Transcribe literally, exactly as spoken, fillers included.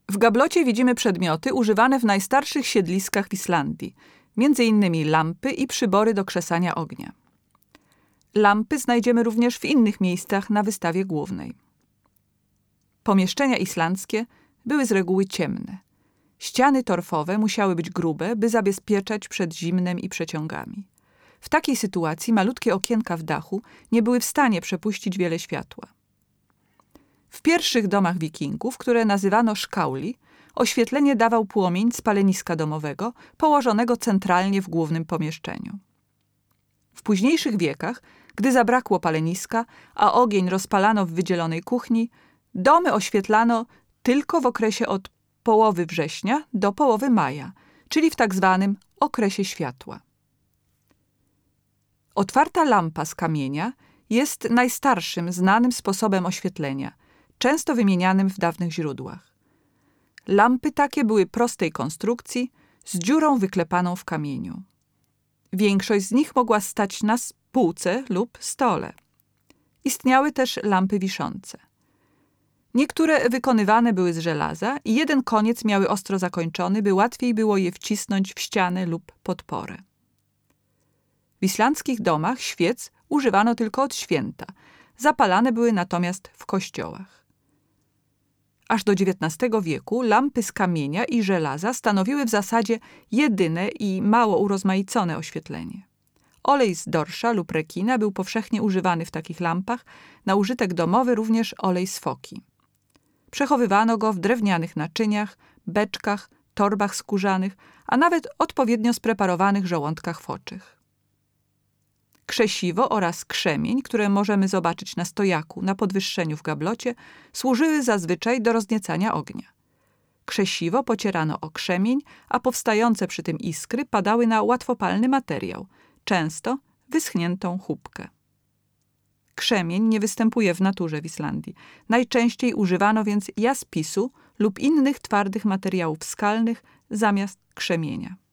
W gablocie widzimy przedmioty używane w najstarszych siedliskach w Islandii, między innymi lampy i przybory do krzesania ognia. Lampy znajdziemy również w innych miejscach na wystawie głównej. Pomieszczenia islandzkie były z reguły ciemne. Ściany torfowe musiały być grube, by zabezpieczać przed zimnem i przeciągami. W takiej sytuacji malutkie okienka w dachu nie były w stanie przepuścić wiele światła. W pierwszych domach wikingów, które nazywano szkauli, oświetlenie dawał płomień z paleniska domowego, położonego centralnie w głównym pomieszczeniu. W późniejszych wiekach, gdy zabrakło paleniska, a ogień rozpalano w wydzielonej kuchni, domy oświetlano tylko w okresie od połowy września do połowy maja, czyli w tak zwanym okresie światła. Otwarta lampa z kamienia jest najstarszym znanym sposobem oświetlenia, często wymienianym w dawnych źródłach. Lampy takie były prostej konstrukcji, z dziurą wyklepaną w kamieniu. Większość z nich mogła stać na półce lub stole. Istniały też lampy wiszące. Niektóre wykonywane były z żelaza i jeden koniec miały ostro zakończony, by łatwiej było je wcisnąć w ścianę lub podporę. W islandzkich domach świec używano tylko od święta, zapalane były natomiast w kościołach. Aż do dziewiętnastego wieku lampy z kamienia i żelaza stanowiły w zasadzie jedyne i mało urozmaicone oświetlenie. Olej z dorsza lub rekina był powszechnie używany w takich lampach, na użytek domowy również olej z foki. Przechowywano go w drewnianych naczyniach, beczkach, torbach skórzanych, a nawet odpowiednio spreparowanych żołądkach foczych. Krzesiwo oraz krzemień, które możemy zobaczyć na stojaku na podwyższeniu w gablocie, służyły zazwyczaj do rozniecania ognia. Krzesiwo pocierano o krzemień, a powstające przy tym iskry padały na łatwopalny materiał, często wyschniętą chubkę. Krzemień nie występuje w naturze w Islandii. Najczęściej używano więc jaspisu lub innych twardych materiałów skalnych zamiast krzemienia.